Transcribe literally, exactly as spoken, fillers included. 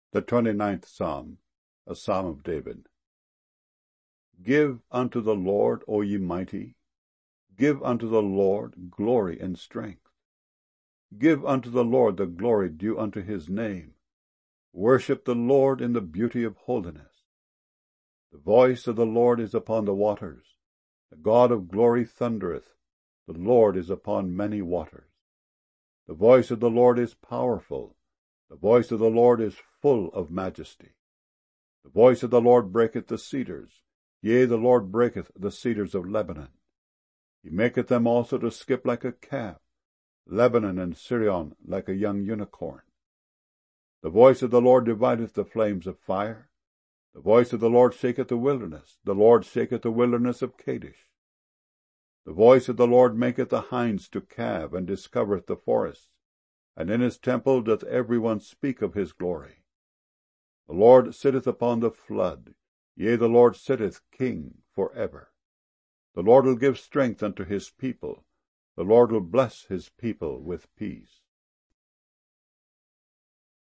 The twenty-ninth Psalm, a Psalm of David. Give unto the Lord, O ye mighty, give unto the Lord glory and strength. Give unto the Lord the glory due unto his name. Worship the Lord in the beauty of holiness. The voice of the Lord is upon the waters. The God of glory thundereth. The Lord is upon many waters. The voice of the Lord is powerful. The voice of the Lord is full of majesty. The voice of the Lord breaketh the cedars. Yea, the Lord breaketh the cedars of Lebanon. He maketh them also to skip like a calf, Lebanon and Sirion like a young unicorn. The voice of the Lord divideth the flames of fire. The voice of the Lord shaketh the wilderness. The Lord shaketh the wilderness of Kadesh. The voice of the Lord maketh the hinds to calve, and discovereth the forests. And in his temple doth every one speak of his glory. The Lord sitteth upon the flood. Yea, the Lord sitteth king for ever. The Lord will give strength unto his people. The Lord will bless his people with peace.